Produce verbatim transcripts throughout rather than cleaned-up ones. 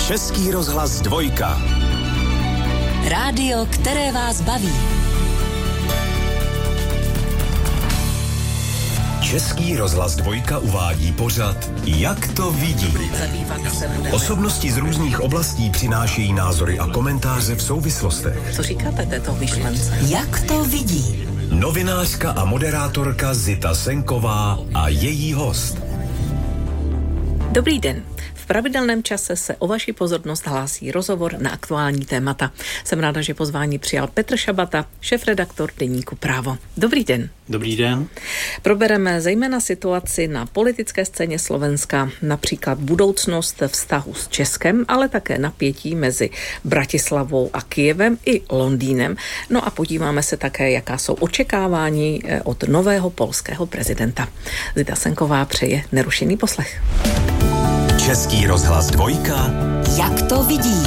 Český rozhlas dvojka. Rádio, které vás baví. Český rozhlas dvojka uvádí pořad Jak to vidí. Osobnosti z různých oblastí přinášejí názory a komentáře v souvislostech. Co říkáte této myšlence? Jak to vidí? Novinářka a moderátorka Zita Senková a její host. Dobrý den. V pravidelném čase se o vaši pozornost hlásí rozhovor na aktuální témata. Jsem ráda, že pozvání přijal Petr Šabata, šéfredaktor deníku Právo. Dobrý den. Dobrý den. Probereme zejména situaci na politické scéně Slovenska, například budoucnost vztahu s Českem, ale také napětí mezi Bratislavou a Kyjevem i Londýnem. No a podíváme se také, jaká jsou očekávání od nového polského prezidenta. Zita Senková přeje nerušený poslech. Český rozhlas dvojka. Jak to vidí?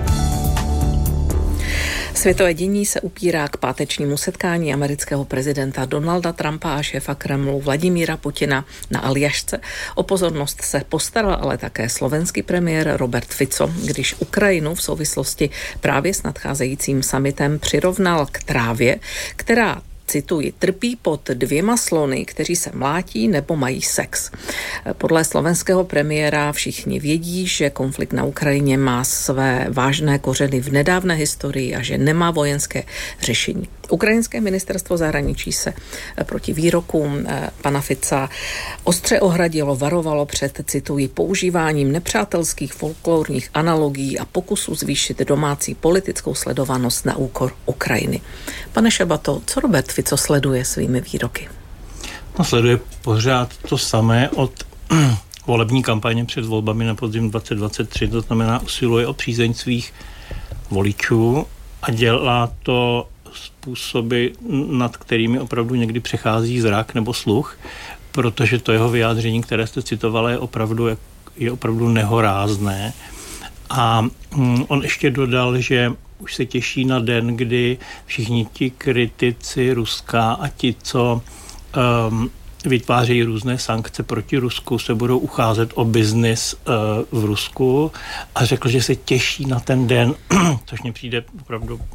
Světové dění se upírá k pátečnímu setkání amerického prezidenta Donalda Trumpa a šéfa Kremlu Vladimíra Putina na Aljašce. O pozornost se postaral ale také slovenský premiér Robert Fico, když Ukrajinu v souvislosti právě s nadcházejícím summitem přirovnal k trávě, která, cituji, trpí pod dvěma slony, kteří se mlátí nebo mají sex. Podle slovenského premiéra všichni vědí, že konflikt na Ukrajině má své vážné kořeny v nedávné historii a že nemá vojenské řešení. Ukrajinské ministerstvo zahraničí se proti výrokům pana Fica ostře ohradilo, varovalo před, cituji, používáním nepřátelských folklorních analogií a pokusů zvýšit domácí politickou sledovanost na úkor Ukrajiny. Pane Šabato, co Robert Fico sleduje svými výroky? No, sleduje pořád to samé od volební kampaně před volbami na podzim dvacet dvacet tři, to znamená usiluje o přízeň svých voličů a dělá to způsoby, nad kterými opravdu někdy přechází zrak nebo sluch, protože to jeho vyjádření, které jste citovala, je opravdu, je opravdu nehorázné. A on ještě dodal, že už se těší na den, kdy všichni ti kritici Ruska a ti, co um, vytvářejí různé sankce proti Rusku, se budou ucházet o biznis uh, v Rusku, a řekl, že se těší na ten den, což mně přijde opravdu uh,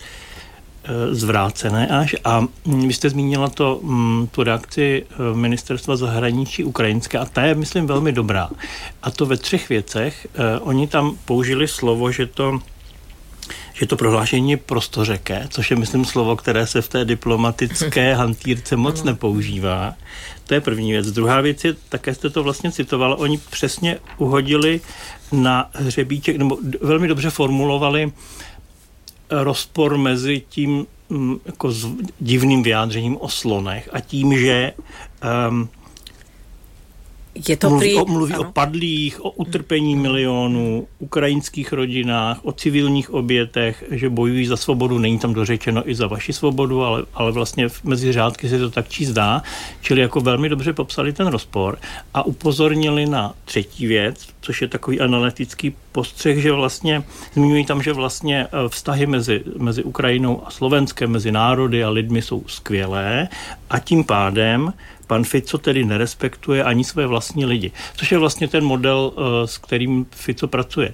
zvrácené až. A vy jste zmínila to, um, tu reakci uh, ministerstva zahraničí ukrajinské, a ta je, myslím, velmi dobrá. A to ve třech věcech. Uh, oni tam použili slovo, že to že to prohlášení je prostořeké, což je, myslím, slovo, které se v té diplomatické hantýrce moc nepoužívá. To je první věc. Druhá věc je, také jste to vlastně citovala, oni přesně uhodili na hřebíček, nebo velmi dobře formulovali rozpor mezi tím jako divným vyjádřením o slonech a tím, že um, Je to mluví, prý... o, mluví o padlých, o utrpení milionů, ukrajinských rodinách, o civilních obětech, že bojují za svobodu. Není tam dořečeno i za vaši svobodu, ale, ale vlastně mezi řádky se to tak číst dá. Čili jako velmi dobře popsali ten rozpor a upozornili na třetí věc, což je takový analytický postřeh, že vlastně, zmiňují tam, že vlastně vztahy mezi, mezi Ukrajinou a Slovenskem, mezi národy a lidmi jsou skvělé a tím pádem pan Fico tedy nerespektuje ani své vlastní lidi. Což je vlastně ten model, s kterým Fico pracuje.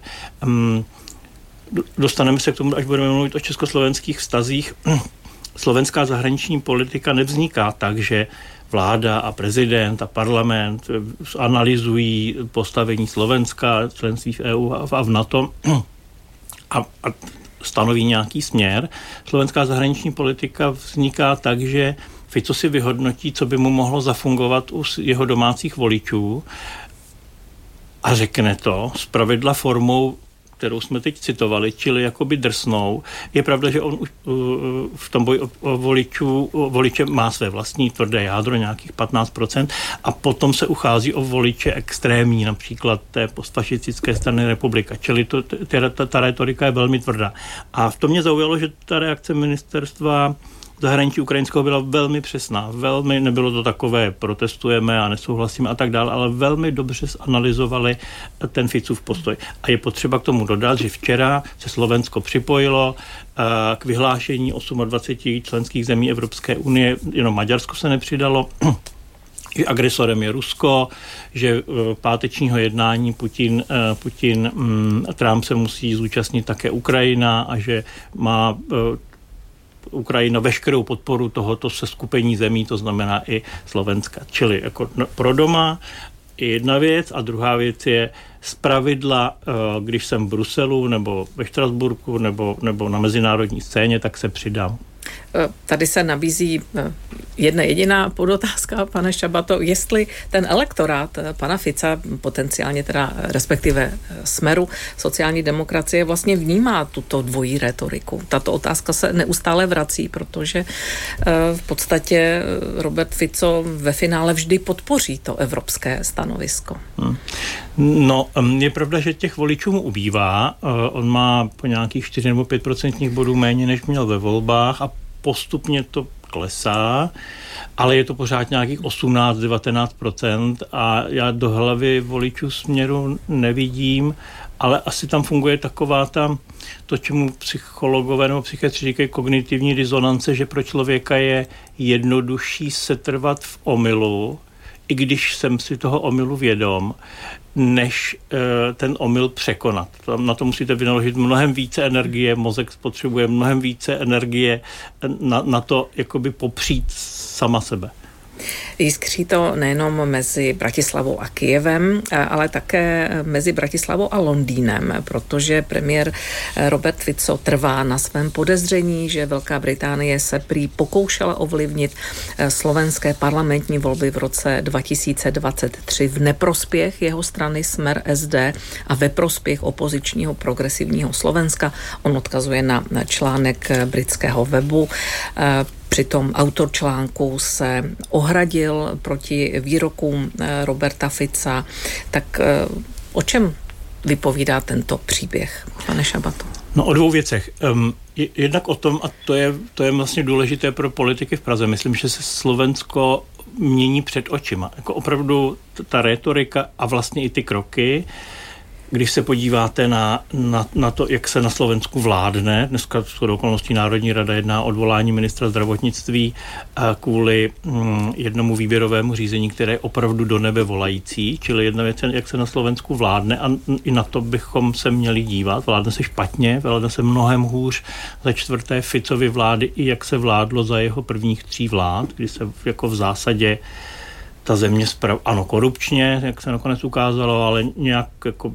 Dostaneme se k tomu, až budeme mluvit o československých vztazích. Slovenská zahraniční politika nevzniká tak, že vláda a prezident a parlament analyzují postavení Slovenska, členství v E U a v NATO a, a stanoví nějaký směr. Slovenská zahraniční politika vzniká tak, že Fico si vyhodnotí, co by mu mohlo zafungovat u jeho domácích voličů a řekne to zpravidla formou, kterou jsme teď citovali, čili jakoby drsnou. Je pravda, že on už v tom boji o voličů, o voliče má své vlastní tvrdé jádro, nějakých patnáct procent, a potom se uchází o voliče extrémní, například té postfašistické strany Republika. Čili to, ta, ta, ta retorika je velmi tvrdá. A v tom mě zaujalo, že ta reakce ministerstva zahraničí ukrajinského byla velmi přesná. Velmi, nebylo to takové protestujeme a nesouhlasíme a tak dále, ale velmi dobře zanalyzovali ten Ficův postoj. A je potřeba k tomu dodat, že včera se Slovensko připojilo k vyhlášení dvaceti osmi členských zemí Evropské unie, jenom Maďarsko se nepřidalo, že agresorem je Rusko, že pátečního jednání Putin, Putin Trump se musí zúčastnit také Ukrajina a že má Ukrajina veškerou podporu tohoto seskupení zemí, to znamená i Slovenska. Čili jako pro doma je jedna věc a druhá věc je zpravidla, když jsem v Bruselu nebo ve Štrasburku nebo, nebo na mezinárodní scéně, tak se přidám. Tady se nabízí jedna jediná podotázka, pane Šabato, jestli ten elektorát pana Fica, potenciálně teda respektive Smeru, sociální demokracie, vlastně vnímá tuto dvojí retoriku. Tato otázka se neustále vrací, protože v podstatě Robert Fico ve finále vždy podpoří to evropské stanovisko. Hmm. No, je pravda, že těch voličů mu ubývá. On má po nějakých čtyři nebo pět procentních bodů méně, než měl ve volbách a postupně to klesá, ale je to pořád nějakých osmnáct až devatenáct procent a já do hlavy voličů Směru nevidím, ale asi tam funguje taková ta, to, čemu psychologové nebo psychiatři říkají kognitivní disonance, že pro člověka je jednodušší setrvat v omylu, i když jsem si toho omylu vědom, než e, ten omyl překonat. Na to musíte vynaložit mnohem více energie, mozek spotřebuje mnohem více energie na, na to jakoby popřít sama sebe. Jiskří to nejenom mezi Bratislavou a Kyjevem, ale také mezi Bratislavou a Londýnem, protože premiér Robert Fico trvá na svém podezření, že Velká Británie se prý pokoušela ovlivnit slovenské parlamentní volby v roce dva tisíce dvacet tři v neprospěch jeho strany Smer es dé a ve prospěch opozičního progresivního Slovenska. On odkazuje na článek britského webu. Přitom autor článku se ohradil proti výrokům Roberta Fica. Tak o čem vypovídá tento příběh, pane Šabato? No o dvou věcech. Um, jednak o tom, a to je, to je vlastně důležité pro politiky v Praze, myslím, že se Slovensko mění před očima. Jako opravdu ta rétorika a vlastně i ty kroky, když se podíváte na, na, na to, jak se na Slovensku vládne, dneska shodou okolností Národní rada jedná o odvolání ministra zdravotnictví kvůli mm, jednomu výběrovému řízení, které je opravdu do nebe volající, čili jedna věc je, jak se na Slovensku vládne a i na to bychom se měli dívat. Vládne se špatně, vládne se mnohem hůř za čtvrté Ficovy vlády, i jak se vládlo za jeho prvních tří vlád, kdy se jako v zásadě ta země sprav... ano, korupčně, jak se nakonec ukázalo, ale nějak jako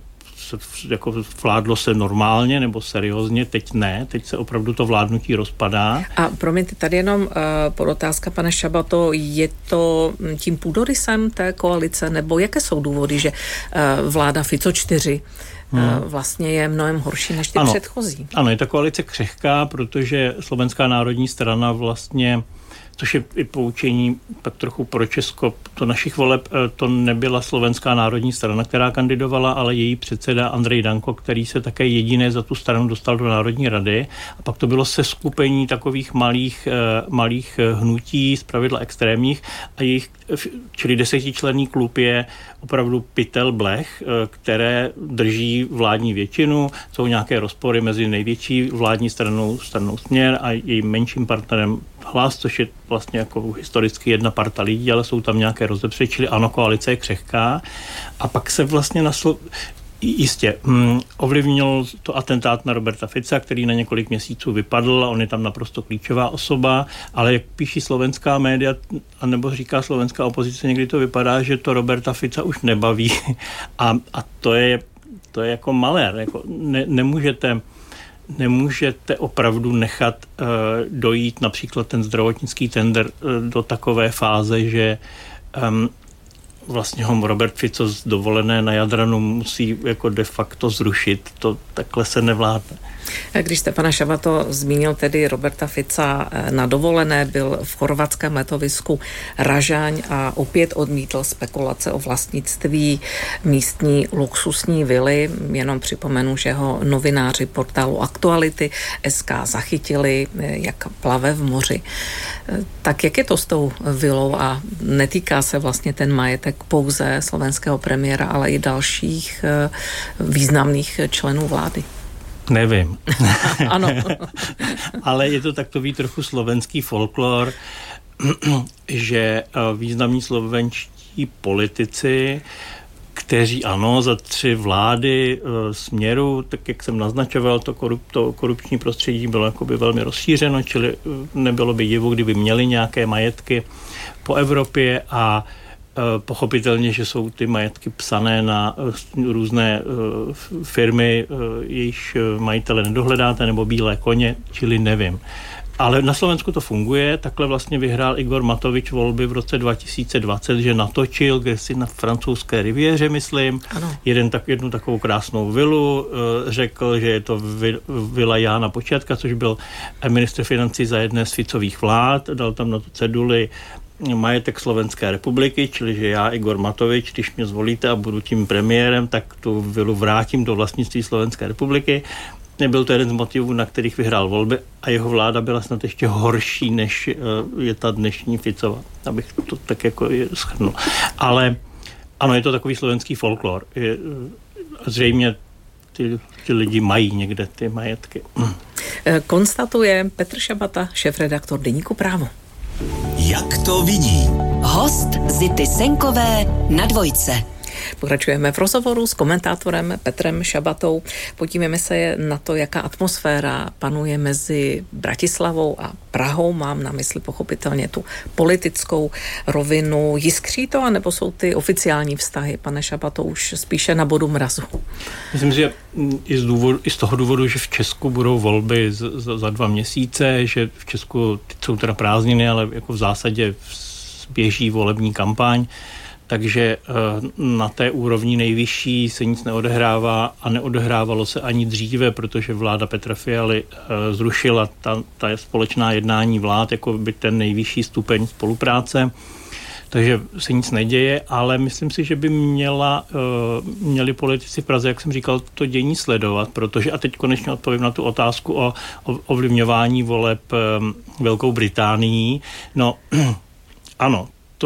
jako vládlo se normálně nebo seriózně, teď ne, teď se opravdu to vládnutí rozpadá. A promiňte, tady jenom uh, podotázka, pane Šabato, je to tím půdorysem té koalice, nebo jaké jsou důvody, že uh, vláda Fico čtyři hmm. uh, vlastně je mnohem horší než ty ano, předchozí? Ano, je ta koalice křehká, protože Slovenská národní strana vlastně, což je i poučení tak trochu pro Česko, to našich voleb, to nebyla Slovenská národní strana, která kandidovala, ale její předseda Andrej Danko, který se také jediné za tu stranu dostal do Národní rady. A pak to bylo seskupení takových malých, malých hnutí, zpravidla extrémních, a jejich, čili desetičlenný klub je opravdu pytel blech, které drží vládní většinu. Jsou nějaké rozpory mezi největší vládní stranou, stranou Směr a jejím menším partnerem Hlas, což je vlastně jako historicky jedna parta lidí, ale jsou tam nějaké rozepře, čili ano, koalice je křehká. A pak se vlastně naslo... Jistě, hm, ovlivnil to atentát na Roberta Fica, který na několik měsíců vypadl a on je tam naprosto klíčová osoba, ale jak píší slovenská média, anebo říká slovenská opozice, někdy to vypadá, že to Roberta Fica už nebaví a, a to je, to je jako malér, jako ne, nemůžete nemůžete opravdu nechat uh, dojít například ten zdravotnický tender uh, do takové fáze, že um, vlastně ho Robert Fico z dovolené na Jadranu musí jako de facto zrušit. To takhle se nevládne. Když jste, pane Šabato, zmínil tedy Roberta Fica na dovolené, byl v chorvatském letovisku Ražaň a opět odmítl spekulace o vlastnictví místní luxusní vily. Jenom připomenu, že ho novináři portálu Aktuality tečka es ká zachytili, jak plave v moři. Tak jak je to s tou vilou a netýká se vlastně ten majetek pouze slovenského premiéra, ale i dalších významných členů vlády? Nevím. Ano. Ale je to takový trochu slovenský folklor. že významní slovenští politici, kteří ano, za tři vlády e, směru, tak jak jsem naznačoval, to, korup, to korupční prostředí bylo jakoby velmi rozšířeno, čili e, nebylo by divu, kdyby měli nějaké majetky po Evropě a e, pochopitelně, že jsou ty majetky psané na e, různé e, firmy, e, jejichž majitele nedohledáte, nebo bílé koně, čili nevím. Ale na Slovensku to funguje, takhle vlastně vyhrál Igor Matovič volby v roce dva tisíce dvacet, že natočil, kde si na francouzské riviéře, myslím, jeden, tak, jednu takovou krásnou vilu, řekl, že je to vila Jána Počátka, což byl ministr financí za jedné z Ficových vlád, dal tam na to ceduly majetek Slovenské republiky, čili že já, Igor Matovič, když mě zvolíte a budu tím premiérem, tak tu vilu vrátím do vlastnictví Slovenské republiky. Byl to jeden z motivů, na kterých vyhrál volby a jeho vláda byla snad ještě horší, než je ta dnešní Ficova, abych to tak jako shrnul. Ale ano, je to takový slovenský folklor. Je, zřejmě ty, ty lidi mají někde ty majetky. Konstatuje Petr Šabata, šéfredaktor deníku Právo. Jak to vidí? Host Zity Senkové na Dvojce. Pokračujeme v rozhovoru s komentátorem Petrem Šabatou. Podíváme se na to, jaká atmosféra panuje mezi Bratislavou a Prahou. Mám na mysli pochopitelně tu politickou rovinu. Jiskří to, anebo jsou ty oficiální vztahy, pane Šabato, už spíše na bodu mrazu? Myslím, že i z, důvodu, i z toho důvodu, že v Česku budou volby z, za, za dva měsíce, že v Česku jsou teda prázdniny, ale jako v zásadě běží volební kampaň, takže na té úrovni nejvyšší se nic neodehrává a neodehrávalo se ani dříve, protože vláda Petra Fialy zrušila ta, ta společná jednání vlád jako by ten nejvyšší stupeň spolupráce. Takže se nic neděje, ale myslím si, že by měla, měli politici v Praze, jak jsem říkal, to dění sledovat, protože, a teď konečně odpovím na tu otázku o, o ovlivňování voleb Velkou Británií. No, ano, to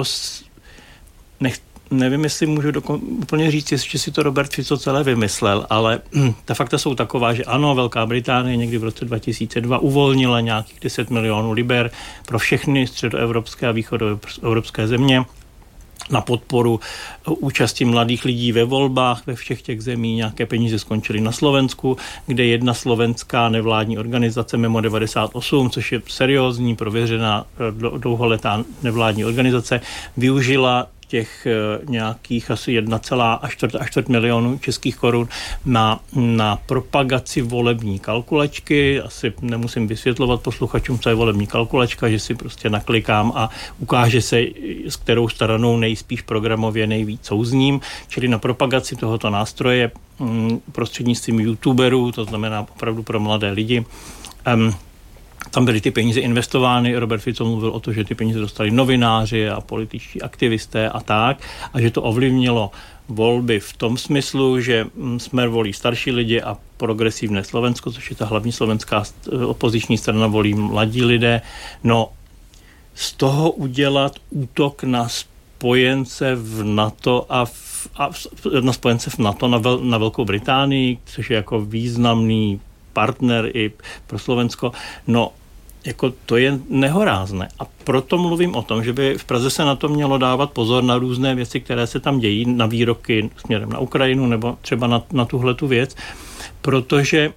Nech, nevím, jestli můžu dokon, úplně říct, jestli si to Robert Fico celé vymyslel, ale hm, ta fakta jsou taková, že ano, Velká Británie někdy v roce dva tisíce dva uvolnila nějakých deset milionů liber pro všechny středoevropské a východoevropské země na podporu účasti mladých lidí ve volbách ve všech těch zemí. Nějaké peníze skončily na Slovensku, kde jedna slovenská nevládní organizace Memo devadesát osm, což je seriózní, prověřená dlouholetá nevládní organizace, využila těch nějakých asi jedna celá čtyři milionu českých korun na, na propagaci volební kalkulačky. Asi nemusím vysvětlovat posluchačům, co je volební kalkulačka, že si prostě naklikám a ukáže se, s kterou stranou nejspíš programově nejvíc souzním, čili na propagaci tohoto nástroje prostřednictvím youtuberů, to znamená opravdu pro mladé lidi. Um, Tam byly ty peníze investovány, Robert Fico mluvil o to, že ty peníze dostali novináři a političtí aktivisté a tak, a že to ovlivnilo volby v tom smyslu, že Smer volí starší lidi a Progresivné Slovensko, což je ta hlavní slovenská opoziční strana, volí mladí lidé. No, z toho udělat útok na spojence v NATO a, v, a na spojence v NATO na, vel, na Velkou Británii, což je jako významný partner i pro Slovensko, no jako to je nehorázné. A proto mluvím o tom, že by v Praze se na to mělo dávat pozor na různé věci, které se tam dějí, na výroky směrem na Ukrajinu nebo třeba na, na tuhletu věc, protože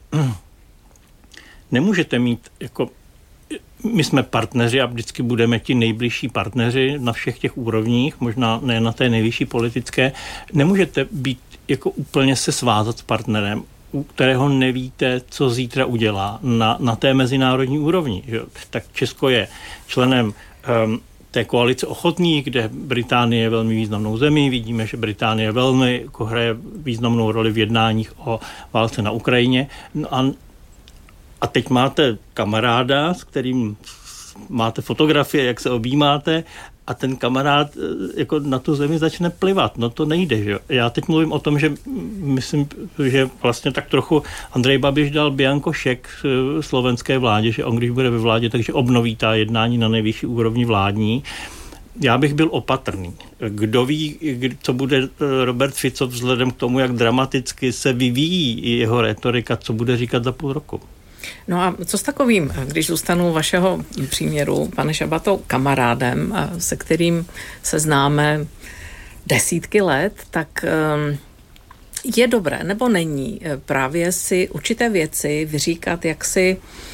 nemůžete mít jako my jsme partneři a vždycky budeme ti nejbližší partneři na všech těch úrovních, možná ne na té nejvyšší politické. Nemůžete být jako úplně se svázat s partnerem, u kterého nevíte, co zítra udělá na, na té mezinárodní úrovni. Že? Tak Česko je členem um, té koalice ochotných, kde Británie je velmi významnou zemí. Vidíme, že Británie velmi jako hraje významnou roli v jednáních o válce na Ukrajině. No a, a teď máte kamaráda, s kterým máte fotografie, jak se objímáte, a ten kamarád jako na tu zemi začne plivat. No to nejde, že jo. Já teď mluvím o tom, že myslím, že vlastně tak trochu Andrej Babiš dal bianko šek slovenské vládě, že on když bude ve vládě, takže obnoví ta jednání na nejvyšší úrovni vládní. Já bych byl opatrný. Kdo ví, co bude Robert Fico vzhledem k tomu, jak dramaticky se vyvíjí jeho retorika, co bude říkat za půl roku. No a co s takovým, když zůstanu vašeho příměru, pane Šabato, kamarádem, se kterým se známe desítky let, tak je dobré nebo není právě si určité věci vyříkat jaksi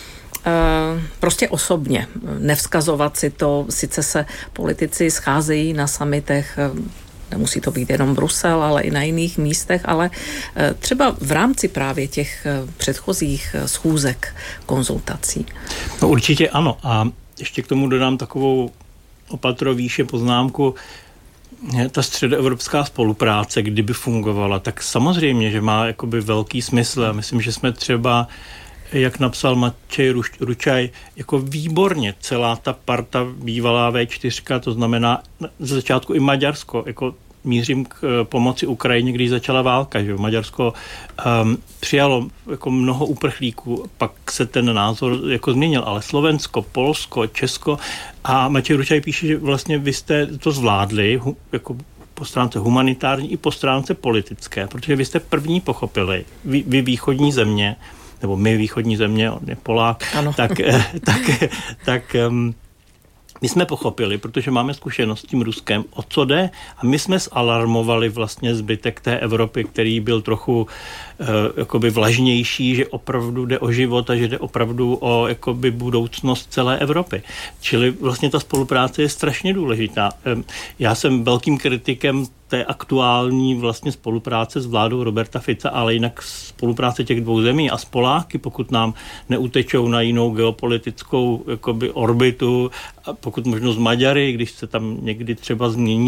prostě osobně, nevzkazovat si to, sice se politici scházejí na summitech, nemusí to být jenom Brusel, ale i na jiných místech, ale třeba v rámci právě těch předchozích schůzek, konzultací. No určitě ano. A ještě k tomu dodám takovou opatrovýše poznámku. Ta středoevropská spolupráce, kdyby fungovala, tak samozřejmě, že má jakoby velký smysl. A myslím, že jsme třeba, jak napsal Matěj Ručaj, jako výborně celá ta parta bývalá vé čtyři, to znamená ze začátku i Maďarsko, jako mířím k pomoci Ukrajině, když začala válka, že Maďarsko um, přijalo jako mnoho uprchlíků, pak se ten názor jako změnil, ale Slovensko, Polsko, Česko a Matěj Ručaj píše, že vlastně vy jste to zvládli, hu, jako po stránce humanitární i po stránce politické, protože vy jste první pochopili, vy, vy východní země, nebo my východní země, on je Polák, ano. tak, tak, tak um, my jsme pochopili, protože máme zkušenost s tím Ruskem, o co jde, a my jsme zalarmovali vlastně zbytek té Evropy, který byl trochu uh, jakoby vlažnější, že opravdu jde o život a že jde opravdu o jakoby budoucnost celé Evropy. Čili vlastně ta spolupráce je strašně důležitá. Um, já jsem velkým kritikem té aktuální vlastně spolupráce s vládou Roberta Fica, ale jinak spolupráce těch dvou zemí a s Poláky, pokud nám neutečou na jinou geopolitickou jakoby orbitu, a pokud možno s Maďary, když se tam někdy třeba změní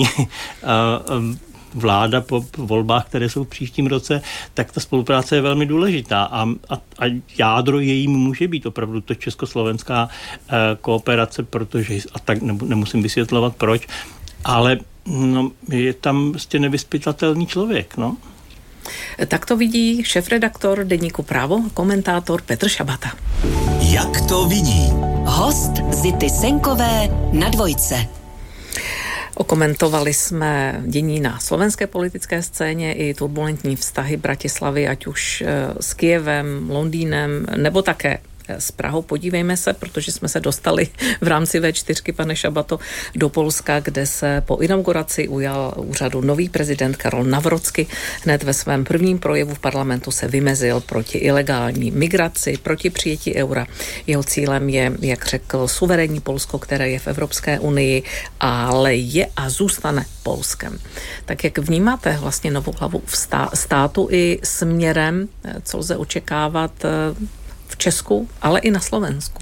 vláda po volbách, které jsou v příštím roce, tak ta spolupráce je velmi důležitá a, a, a jádro jejím může být opravdu to československá uh, kooperace, protože, a tak nemusím vysvětlovat proč, ale no, je tam prostě nevyzpytatelný člověk, no. Tak to vidí šéfredaktor deníku Právo, komentátor Petr Šabata. Jak to vidí? Host Zity Senkové na Dvojce. Okomentovali jsme dění na slovenské politické scéně i turbulentní vztahy Bratislavy, ať už s Kyjevem, Londýnem, nebo také s Prahou. Podívejme se, protože jsme se dostali v rámci vé čtyři, pane Šabato, do Polska, kde se po inauguraci ujal úřadu nový prezident Karol Nawrocki. Hned ve svém prvním projevu v parlamentu se vymezil proti ilegální migraci, proti přijetí eura. Jeho cílem je, jak řekl, suverénní Polsko, které je v Evropské unii, ale je a zůstane Polskem. Tak jak vnímáte vlastně novou hlavu státu i směrem, co lze očekávat v Česku, ale i na Slovensku?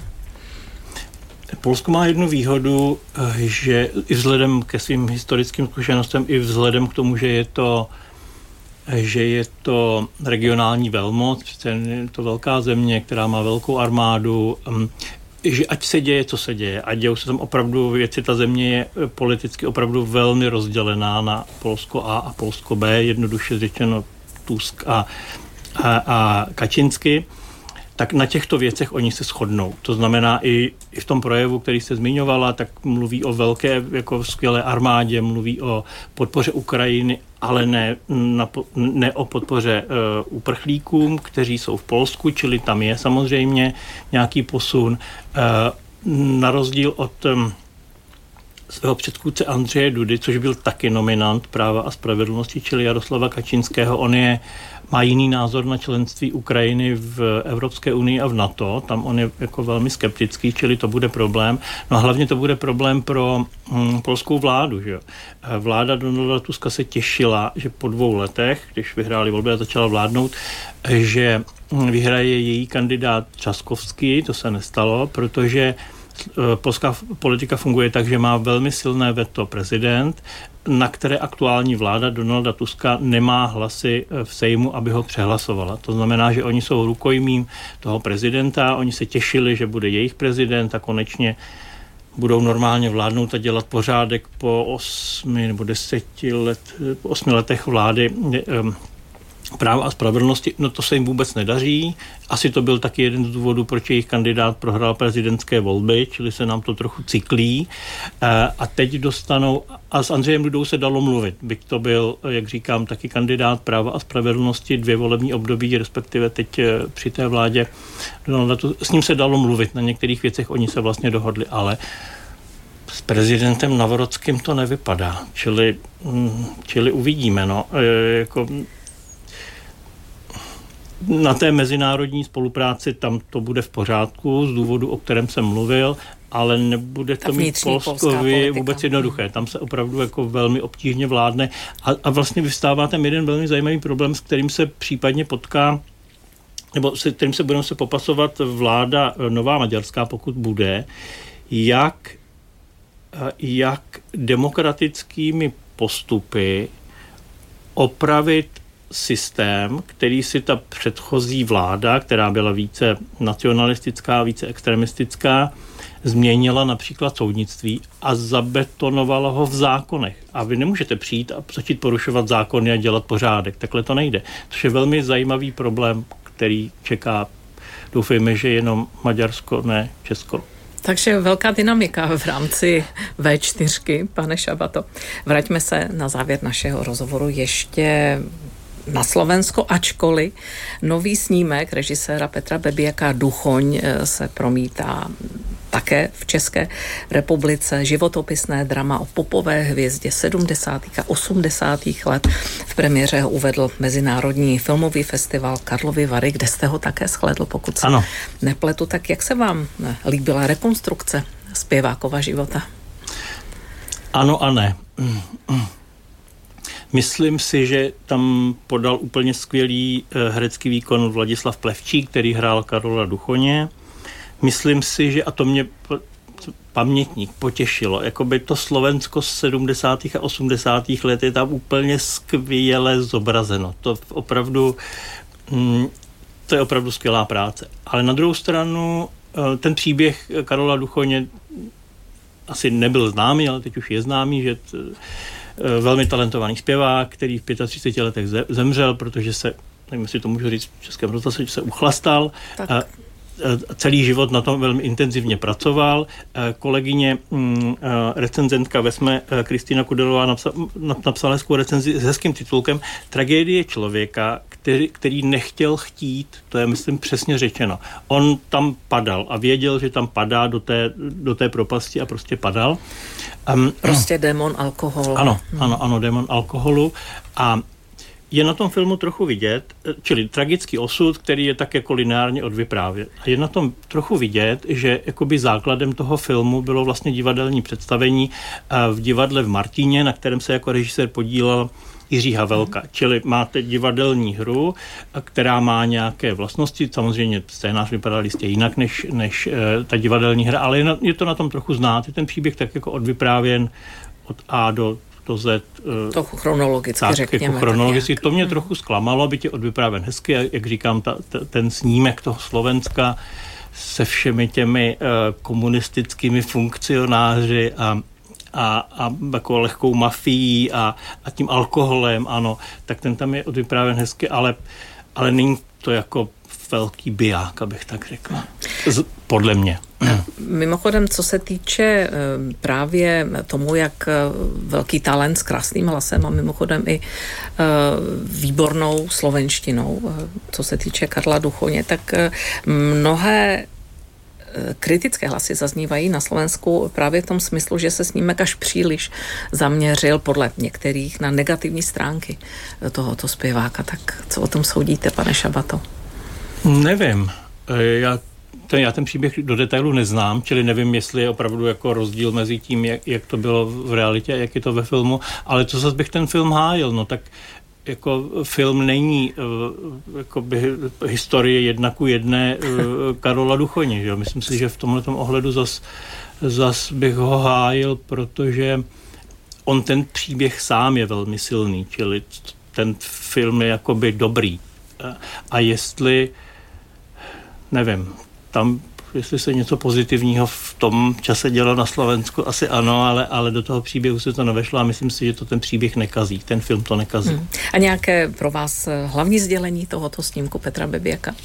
Polsko má jednu výhodu, že i vzhledem ke svým historickým zkušenostem, i vzhledem k tomu, že je to, že je to regionální velmoc, přece je to velká země, která má velkou armádu, že ať se děje, co se děje, a dějou se tam opravdu věci, ta země je politicky opravdu velmi rozdělená na Polsko A a Polsko B, jednoduše řečeno Tusk a, a, a Kačinsky, tak na těchto věcech oni se shodnou. To znamená i, i v tom projevu, který jste zmiňovala, tak mluví o velké, jako skvělé armádě, mluví o podpoře Ukrajiny, ale ne, na, ne o podpoře uh, uprchlíkům, kteří jsou v Polsku, čili tam je samozřejmě nějaký posun. Uh, na rozdíl od um, svého předchůdce Andřeje Dudy, což byl taky nominant Práva a spravedlnosti, čili Jaroslava Kačinského, on je má jiný názor na členství Ukrajiny v Evropské unii a v NATO. Tam on je jako velmi skeptický, čili to bude problém. No a hlavně to bude problém pro hm, polskou vládu. Že? Vláda Donalda Tuska se těšila, že po dvou letech, když vyhráli volby a začala vládnout, že vyhraje její kandidát Třaskovský. To se nestalo, protože polská politika funguje tak, že má velmi silné veto prezident, na které aktuální vláda Donalda Tuska nemá hlasy v Sejmu, aby ho přehlasovala. To znamená, že oni jsou rukojmím toho prezidenta, oni se těšili, že bude jejich prezident a konečně budou normálně vládnout a dělat pořádek po osmi nebo deseti let, po osmi letech vlády práva a spravedlnosti, no to se jim vůbec nedaří. Asi to byl taky jeden z důvodů, proč jejich kandidát prohrál prezidentské volby, čili se nám to trochu cyklí. A teď dostanou, a s Andřejem Dudou se dalo mluvit, byť to byl, jak říkám, taky kandidát práva a spravedlnosti dvě volební období, respektive teď při té vládě Donalda, s ním se dalo mluvit, na některých věcech oni se vlastně dohodli, ale s prezidentem Novorockým to nevypadá, čili, čili uvidíme, no, e, jako na té mezinárodní spolupráci tam to bude v pořádku z důvodu, o kterém jsem mluvil, ale nebude to mít Polskovi vůbec jednoduché. Tam se opravdu jako velmi obtížně vládne a, a vlastně vystává tam jeden velmi zajímavý problém, s kterým se případně potká, nebo se kterým se budeme se popasovat vláda nová maďarská, pokud bude, jak, jak demokratickými postupy opravit systém, který si ta předchozí vláda, která byla více nacionalistická, více extremistická, změnila například soudnictví a zabetonovala ho v zákonech. A vy nemůžete přijít a začít porušovat zákony a dělat pořádek. Takhle to nejde. To je velmi zajímavý problém, který čeká, doufejme, že jenom Maďarsko, ne Česko. Takže velká dynamika v rámci vé čtyřky, pane Šabato. Vraťme se na závěr našeho rozhovoru ještě na Slovensko, ačkoliv nový snímek režiséra Petra Bebijaka Duchoň se promítá také v České republice. Životopisné drama o popové hvězdě sedmdesátých a osmdesátých let. V premiéře ho uvedl Mezinárodní filmový festival Karlovy Vary, kde jste ho také shlédl, pokud se ano. nepletu. Tak jak se vám líbila rekonstrukce zpěvákova života? Ano a ne. Myslím si, že tam podal úplně skvělý herecký výkon Vladislav Plevčík, který hrál Karola Duchoně. Myslím si, že, a to mě pamětník potěšilo, jakoby to Slovensko z sedmdesátých a osmdesátých let je tam úplně skvěle zobrazeno. To opravdu, to je opravdu skvělá práce. Ale na druhou stranu, ten příběh Karola Duchoně asi nebyl známý, ale teď už je známý, že t, velmi talentovaný zpěvák, který v třiceti pěti letech zemřel, protože se, nevím, jestli to můžu říct v českém rozhlase, že se uchlastal. Tak. A celý život na tom velmi intenzivně pracoval. Kolegyně recenzentka ve Sme Kristýna Kudelová napsala, napsala hezkou recenzi s hezkým titulkem Tragédie člověka, který, který nechtěl chtít, to je, myslím, přesně řečeno. On tam padal a věděl, že tam padá do té, do té propasti a prostě padal. Um, prostě démon alkoholu. Ano, ano, ano, démon alkoholu. A je na tom filmu trochu vidět, čili tragický osud, který je tak jako lineárně odvyprávět. A je na tom trochu vidět, že jakoby základem toho filmu bylo vlastně divadelní představení v divadle v Martíně, na kterém se jako režisér podílel Jiří Havelka. Čili máte divadelní hru, která má nějaké vlastnosti, samozřejmě scénář vypadal jistě jinak než, než ta divadelní hra, ale je, na, je to na tom trochu znát. Je ten příběh tak jako odvyprávěn od A do to Z. To chronologicky, tak, řekněme. Jako chronologicky. To mě trochu zklamalo, byť je odvyprávěn hezky, jak říkám, ta, ta, ten snímek toho Slovenska se všemi těmi uh, komunistickými funkcionáři a, a, a jako lehkou mafií a, a tím alkoholem, ano, tak ten tam je odvyprávěn hezky, ale, ale není to jako velký biják, abych tak řekl. Z, podle mě. Mimochodem, co se týče právě tomu, jak velký talent s krásným hlasem a mimochodem i výbornou slovenštinou, co se týče Karla Duchoně, tak mnohé kritické hlasy zaznívají na Slovensku právě v tom smyslu, že se snímek až příliš zaměřil podle některých na negativní stránky tohoto zpěváka. Tak co o tom soudíte, pane Šabato? Nevím. Já ten, já ten příběh do detailu neznám, čili nevím, jestli je opravdu jako rozdíl mezi tím, jak, jak to bylo v realitě a jak je to ve filmu, ale co zase bych ten film hájil, no tak jako film není uh, jako by, historie jedna ku jedné uh, Karola Duchoně, že jo? Myslím si, že v tomhletom ohledu zas, zas bych ho hájil, protože on ten příběh sám je velmi silný, čili ten film je jakoby dobrý. A jestli nevím, tam jestli se něco pozitivního v tom čase dělo na Slovensku, asi ano, ale, ale do toho příběhu se to nevešlo a myslím si, že to ten příběh nekazí, ten film to nekazí. Hmm. A nějaké pro vás hlavní sdělení tohoto snímku Petra Beběka?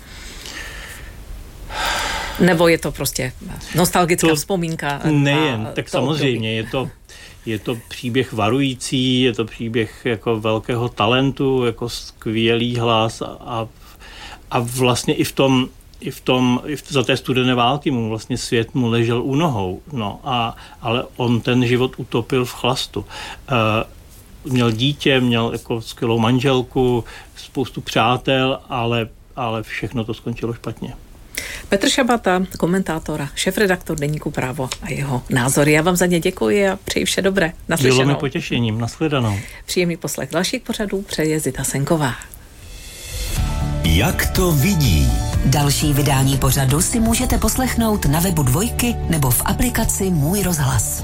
Nebo je to prostě nostalgická to vzpomínka? Nejen, tak samozřejmě, je to, je to příběh varující, je to příběh jako velkého talentu, jako skvělý hlas a, a vlastně i v tom, i v tom, i v, za té studené války mu vlastně svět mu ležel u nohou, no a, ale on ten život utopil v chlastu. Uh, měl dítě, měl jako skvělou manželku, spoustu přátel, ale, ale všechno to skončilo špatně. Petr Šabata, komentátor, šéfredaktor deníku Právo a jeho názory. Já vám za ně děkuji a přeji vše dobré. Naslyšenou. Bylo mi potěšením. Nashledanou. Příjemný poslech dalších pořadů přeje Zita Senková. Jak to vidí? Další vydání pořadu si můžete poslechnout na webu Dvojky nebo v aplikaci Můj rozhlas.